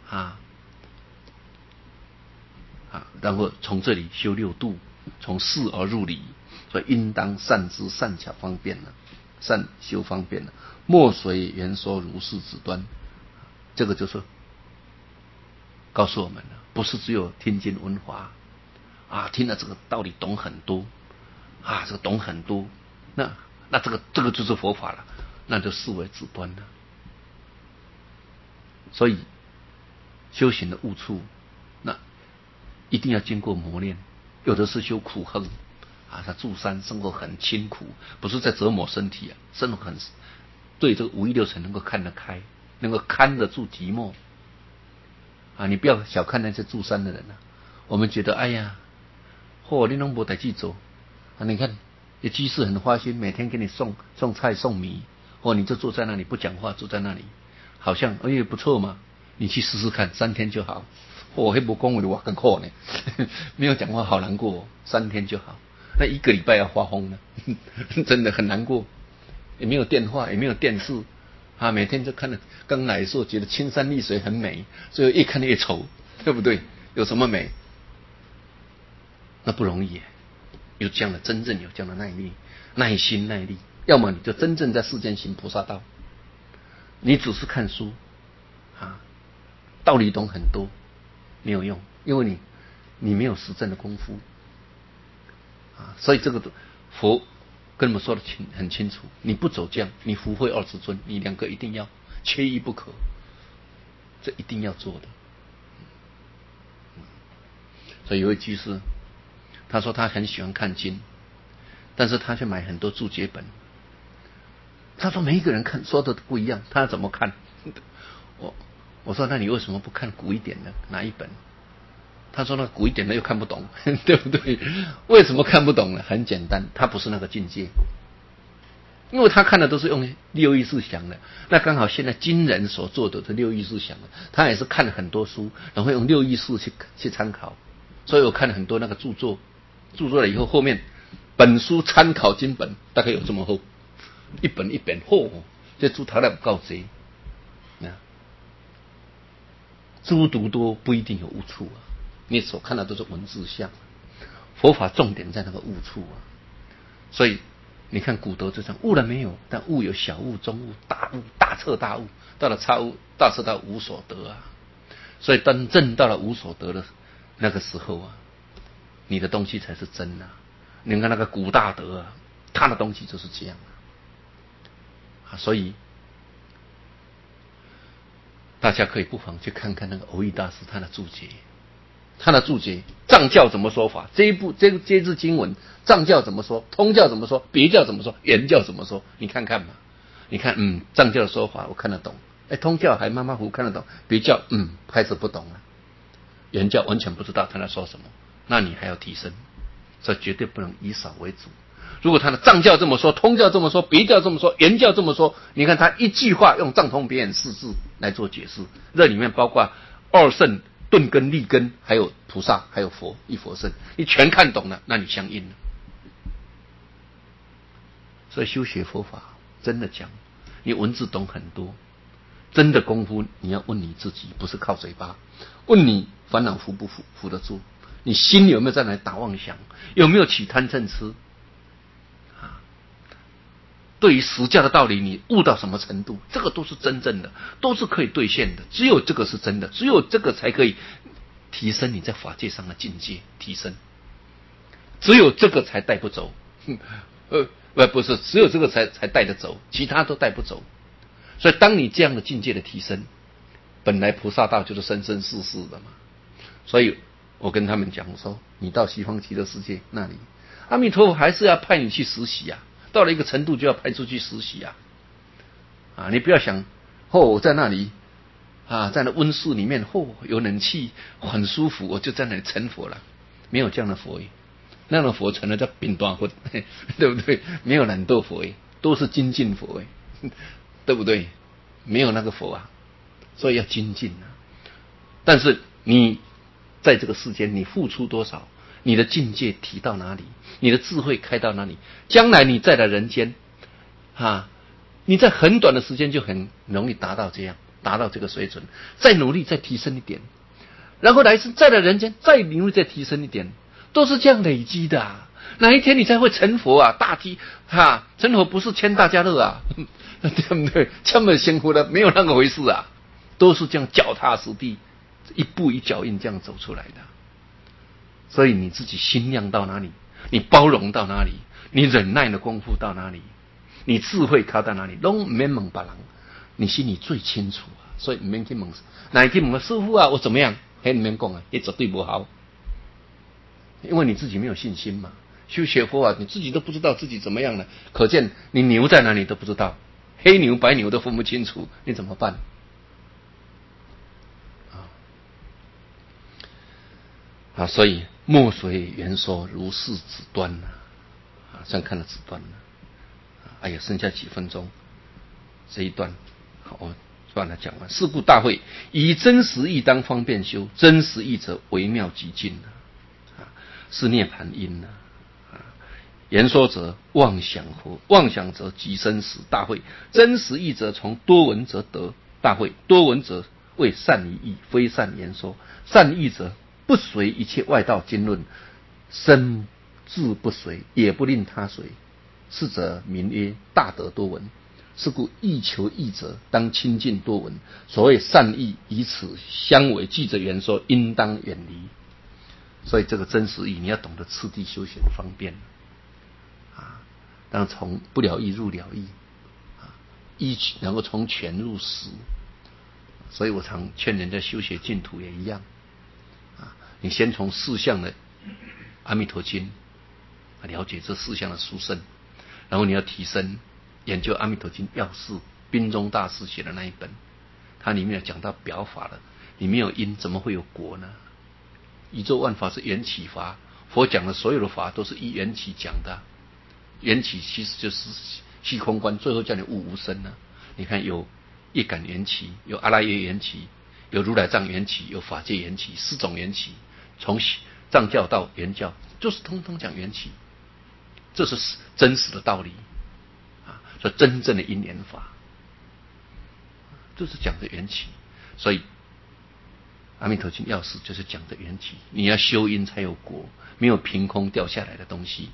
然后从这里修六度，从事而入理。所以应当善知善巧方便了，善修方便了，莫随言说如是止端。这个就是告诉我们了，不是只有听经闻法听了这个道理懂很多这个懂很多，那这个就是佛法了，那就视为止端了。所以修行的悟处，那一定要经过磨练，有的是修苦恨他住山生活很辛苦，不是在折磨身体啊，生活很对这个五欲六尘能够看得开，能够看得住寂寞你不要小看那些住山的人我们觉得哎呀，你都没事做你看有居士很花心，每天给你送菜送米，你就坐在那里不讲话，坐在那里好像不错嘛，你去试试看，3天就好。还没讲话我更苦呢没有讲话好难过3天就好，那1个礼拜要发疯了真的很难过，也没有电话，也没有电视每天就看了，刚来的时候觉得青山绿水很美，所以越看越丑，对不对？有什么美？那不容易有这样的真正有这样的耐力、耐心、耐力，要么你就真正在世间行菩萨道，你只是看书道理懂很多没有用，因为你没有实证的功夫所以这个佛跟我们说的很清楚，你不走这样，你福慧20尊，你2个一定要缺一不可，这一定要做的。所以有位居士，他说他很喜欢看经，但是他却买很多注解本。他说每一个人看说的都不一样，他要怎么看？我说那你为什么不看古一点的哪一本？他说那古一点的又看不懂对不对？为什么看不懂呢？很简单，他不是那个境界，因为他看的都是用六意识想的，那刚好现在今人所做的是六意识想的，他也是看了很多书，然后用六意识去参考，所以我看了很多那个著作了以后，后面本书参考经本大概有这么厚，一本一本厚这书读了不够多书读多不一定有悟处你所看的都是文字像，佛法重点在那个悟处所以你看古德就讲悟了没有，但悟有小悟、中悟、大悟、大彻大悟，到了超悟、大彻大悟无所得所以真正到了无所得的那个时候你的东西才是真你看那个古大德他的东西就是这样所以大家可以不妨去看看那个蕅益大师他的注解，藏教怎么说法？这支经文，藏教怎么说？通教怎么说？别教怎么说？原教怎么说？你看看嘛，你看，藏教的说法我看得懂，通教还马马虎虎看得懂，别教开始不懂了，原教完全不知道他在说什么，那你还要提升，所以绝对不能以少为主。如果他的藏教这么说，通教这么说，别教这么说，原教这么说，你看他一句话用藏通别眼4字来做解释，这里面包括二圣、顿根、利根，还有菩萨，还有佛，一佛圣，你全看懂了，那你相应了。所以修学佛法真的讲，你文字懂很多，真的功夫你要问你自己，不是靠嘴巴，问你烦恼服不服得住，你心有没有在那里打妄想，有没有起贪嗔痴对于实教的道理你悟到什么程度，这个都是真正的，都是可以兑现的，只有这个是真的，只有这个才可以提升你在法界上的境界，提升只有这个才带不走不是只有这个才带得走，其他都带不走。所以当你这样的境界的提升，本来菩萨道就是生生世世的嘛。所以我跟他们讲说，你到西方极乐世界那里，阿弥陀佛还是要派你去实习到了一个程度就要派出去实习你不要想我在那里在那温室里面有冷气很舒服，我就在那里成佛了，没有这样的佛那样的佛成了叫冰端佛对不对？没有懒惰佛都是精进佛对不对？没有那个佛所以要精进但是你在这个世间你付出多少，你的境界提到哪里，你的智慧开到哪里，将来你再来人间你在很短的时间就很容易达到这个水准，再努力再提升一点，然后来生再来人间再努力再提升一点，都是这样累积的哪一天你才会成佛大机成佛不是签大家乐对不对？这么辛苦的没有那个回事都是这样脚踏实地一步一脚印这样走出来的。所以你自己心量到哪里，你包容到哪里，你忍耐的功夫到哪里，你智慧靠到哪里，都不免问别人，你心里最清楚所以不免去问，哪去问师父我怎么样，那不免讲那绝对不好，因为你自己没有信心嘛。 修学佛法，你自己都不知道自己怎么样了，可见你牛在哪里都不知道，黑牛白牛都分不清楚，你怎么办？所以墨水圆说如是子端这样看了子端哎呀，剩下几分钟，这一段好，我把它讲完。是故大会以真实义当方便修，真实义则微妙极尽是涅盘因言说者妄想佛，妄想则即生死。大会真实义则从多闻则得。大会多闻者为善于义，非善言说。善义者不随一切外道经论，身自不随，也不令他随。是则名曰大德多闻。是故义求义者，当亲近多闻。所谓善义，以此相违，记着言说，应当远离。所以这个真实义，你要懂得次第修行方便当从不了义入了义义能够从全入实。所以我常劝人家修学净土也一样你先从四项的阿弥陀经了解这四项的殊胜，然后你要提升研究阿弥陀经要事，宾中大师写的那一本，它里面有讲到表法了，你没有因怎么会有果呢？宇宙万法是缘起法，佛讲的所有的法都是依缘起讲的，缘起其实就是虚空观，最后叫你悟无生你看有业感缘起，有阿赖耶缘起，有如来藏缘起，有法界缘起，四种缘起，从藏教到原教就是通通讲缘起，这是真实的道理所以真正的因缘法就是讲的缘起。所以阿弥陀经要事就是讲的缘起，你要修因才有果，没有凭空掉下来的东西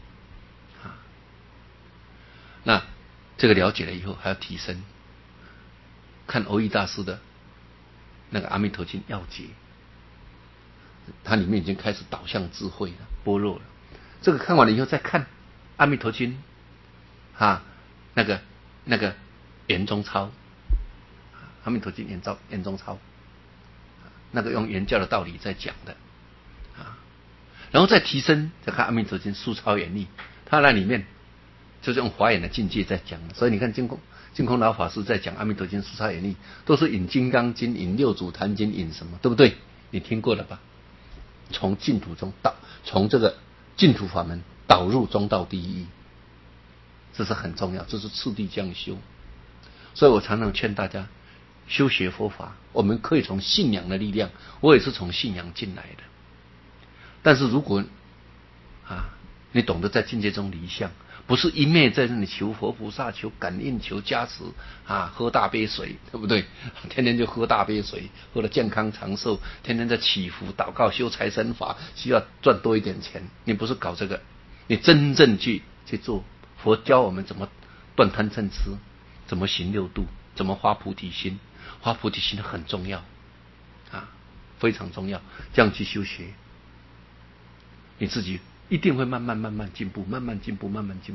那这个了解了以后还要提升，看蕅益大师的那个阿弥陀经要解，它里面已经开始导向智慧了，般若了。这个看完了以后再看阿弥陀经那个圆中钞，阿弥陀经圆中钞，那个用圆教的道理在讲的然后再提升再看阿弥陀经疏钞圆力，它那里面就是用华严的境界在讲的。所以你看净空老法师在讲阿弥陀经疏钞圆力，都是引金刚经，引六祖坛经，引什么，对不对？你听过了吧？从净土中从这个净土法门导入中道第一义，这是很重要，这是次第这样修。所以我常常劝大家修学佛法，我们可以从信仰的力量，我也是从信仰进来的。但是如果你懂得在境界中离相，不是一昧在这里求佛菩萨、求感应、求加持喝大杯水，对不对？天天就喝大杯水，喝了健康长寿，天天在祈福祷告修财神法，需要赚多一点钱。你不是搞这个，你真正去做。佛教我们怎么断贪嗔痴，怎么行六度，怎么发菩提心。发菩提心很重要非常重要。这样去修学，你自己一定会慢慢进步，慢慢进步。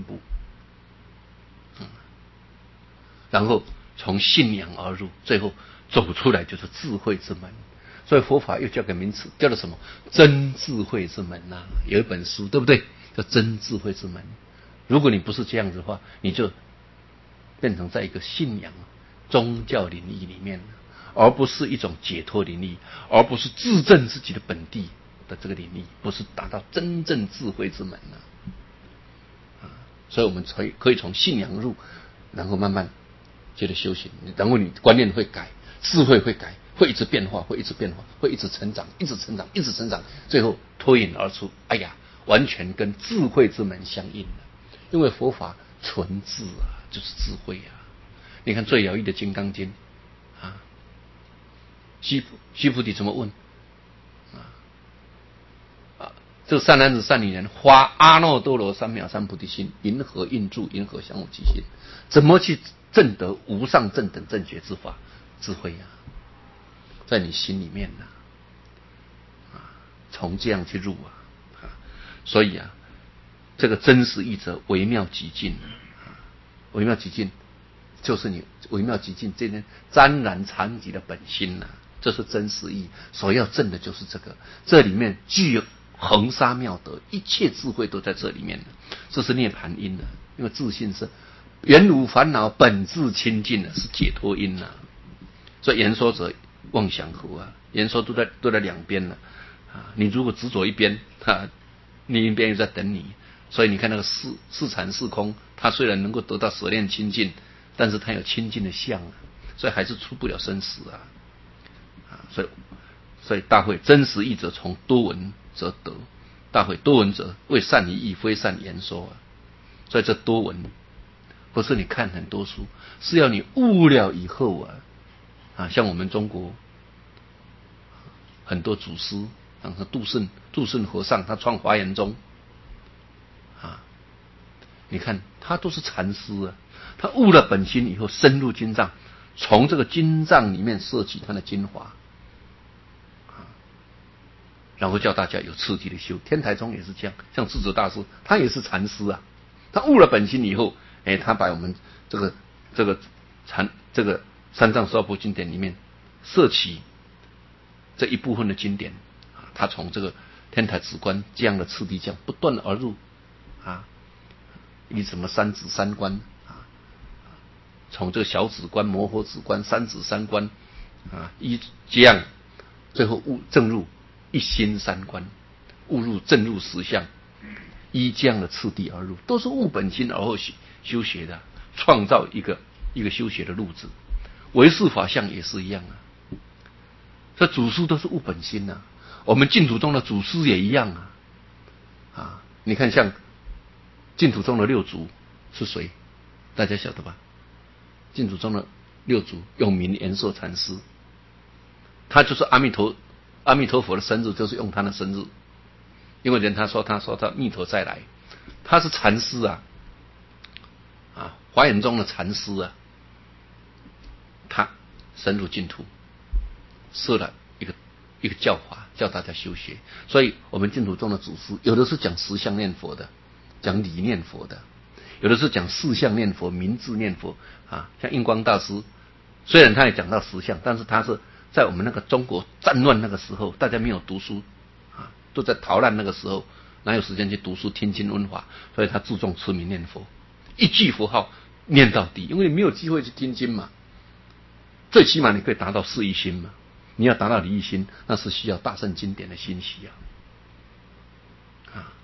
然后从信仰而入，最后走出来就是智慧之门。所以佛法又叫个名词，叫做什么？真智慧之门有一本书，对不对？叫真智慧之门。如果你不是这样子的话，你就变成在一个信仰宗教领域里面，而不是一种解脱领域，而不是自证自己的本地的这个领域，不是达到真正智慧之门所以我们可以从信仰入，然后慢慢接着修行，然后你观念会改，智慧会改，会一直变化，会一直成长，一直成长，最后脱颖而出，完全跟智慧之门相应了。因为佛法纯智就是智慧你看最了义的金刚经须菩提怎么问这个善男子善女人发阿耨多罗三藐三菩提心，云何应住，云何降伏其心？怎么去证得无上正等正觉之法？智慧在你心里面从这样去入所以这个真实义则微妙极尽微妙极尽就是你微妙极尽这边沾染常寂的本心这是真实义，所要证的就是这个。这里面具有恒沙妙德，一切智慧都在这里面了。这是涅盘因了，因为自信是原无烦恼，本自清净的，是解脱因了。所以言说者妄想苦啊，言说都在两边了啊。你如果执着一边啊，另一边又在等你。所以你看那个四禅四空，他虽然能够得到舍念清净，但是他有清净的相啊，所以还是出不了生死啊。所以大会真实义者从多闻则得，大会多闻者为善于义，非善言说啊。所以这多闻不是你看很多书，是要你悟了以后啊，像我们中国很多祖师，像杜顺和尚，他创华严宗啊，你看他都是禅师啊，他悟了本心以后，深入经藏，从这个经藏里面摄取他的精华。然后叫大家有次第的修，天台宗也是这样，像智者大师，他也是禅师啊，他悟了本心以后，他把我们这个三藏十二部经典里面摄取这一部分的经典啊，他从这个天台止观这样的次第这样不断而入啊，以什么三止三观啊，从这个小止观、摩诃止观、三止三观啊，一这样最后证入一心三观，悟入正入实相，依这样的次第而入，都是悟本心而后修学的，创造一个修学的路子。唯识法相也是一样啊，这祖师都是悟本心啊，我们净土宗的祖师也一样啊。你看像净土宗的六祖是谁？大家晓得吧？净土宗的六祖永明延寿禅师，他就是阿弥陀佛的生日就是用他的生日，因为人他说他弥陀再来，他是禅师啊，华严宗的禅师啊，他深入净土，设了一个教法，教大家修学。所以我们净土宗的祖师，有的是讲实相念佛的，讲理念佛的，有的是讲事相念佛、名字念佛啊。像印光大师，虽然他也讲到实相，但是他是在我们那个中国战乱那个时候，大家没有读书啊，都在逃难那个时候，哪有时间去读书听经闻法？所以他注重持名念佛，一句佛号念到底，因为你没有机会去听经嘛。最起码你可以达到事一心嘛，你要达到理一心，那是需要大乘经典的欣喜啊，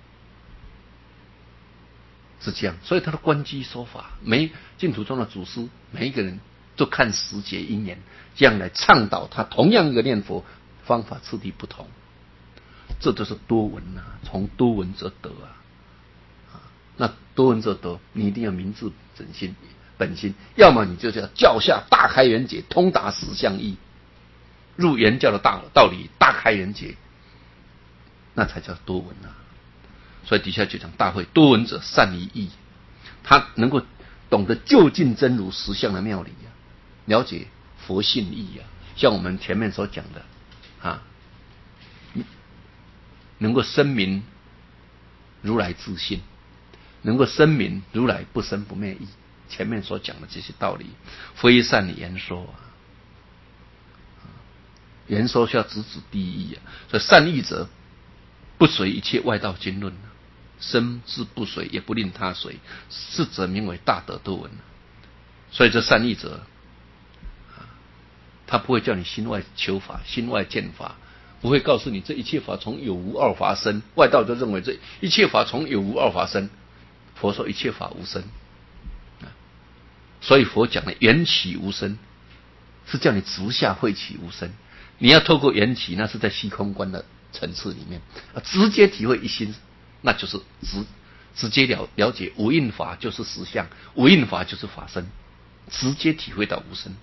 是这样。所以他的观机说法，净土中的祖师每一个人都看时节因缘，这样来倡导他同样一个念佛方法次第不同，这就是多闻啊，从多闻则得啊。那多闻则得，你一定要明智真心本心，要么你就叫教下大开圆解，通达实相义，入圆教的道理，大开圆解，那才叫多闻啊。所以底下就讲大会多闻者善于义，他能够懂得就近真如实相的妙理啊，了解佛性义啊，像我们前面所讲的啊，能够深明如来自性，能够深明如来不生不灭义。前面所讲的这些道理，非善言说言说是要直指第一所以善义者不随一切外道经论，身之不随，也不令他随，是则名为大德多闻。所以这善义者他不会叫你心外求法，心外见法，不会告诉你这一切法从有无二法生，外道就认为这一切法从有无二法生，佛说一切法无生。所以佛讲的缘起无生，是叫你直下慧起无生。你要透过缘起，那是在虚空观的层次里面，直接体会一心，那就是直接了解无印法就是实相，无印法就是法身，直接体会到无生。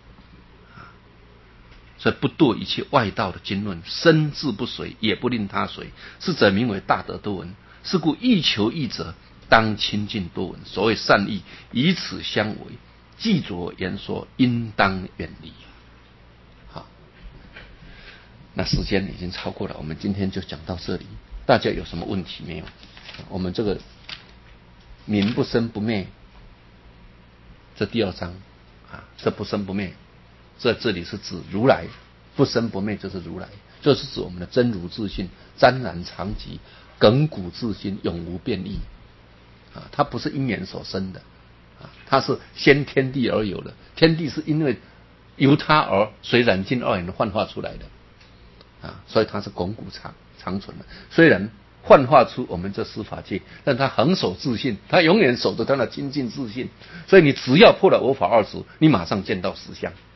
所以不堕一切外道的经论，身自不随，也不令他随，是者名为大德多闻。是故欲求义者，当亲近多闻。所谓善义，以此相违，记着言说，应当远离。好，那时间已经超过了，我们今天就讲到这里。大家有什么问题没有？我们这个名不生不灭，这第二章这不生不灭，这里是指如来，不生不灭就是如来。 这是指我们的真如自性，湛然常寂，亘古自新，永无变异。它不是因缘所生的，它是先天地而有的。天地是因为由它而随染净二缘幻化出来的，所以它是亘古长存的。虽然幻化出我们这十法界，但它恒守自性，它永远守着它的清净自性。所以你只要破了我法二执，你马上见到实相。